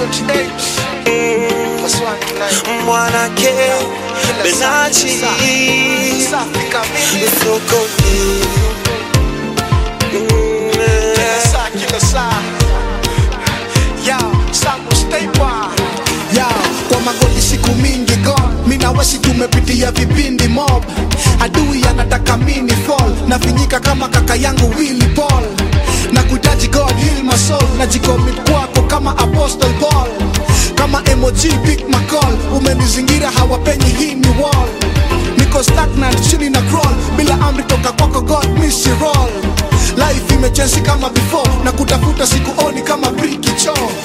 Mwanake Benachi Sokoni kwa magoli siku mingi gone, mina wasi tumepitia vipindi mob. Adui anataka mini fall, nafinyika kama kaka yangu Willy Paul. Na kuitaji God heal my soul, na jikomit kwako kama Apostle Paul. Kama emoji pick my call, umenizingira hawapenyi hii ni wall. Niko stagnant chini na crawl, bila amri toka kwako God miss roll. Life imechansi kama before, na kutafuta sikuoni kama briki choo.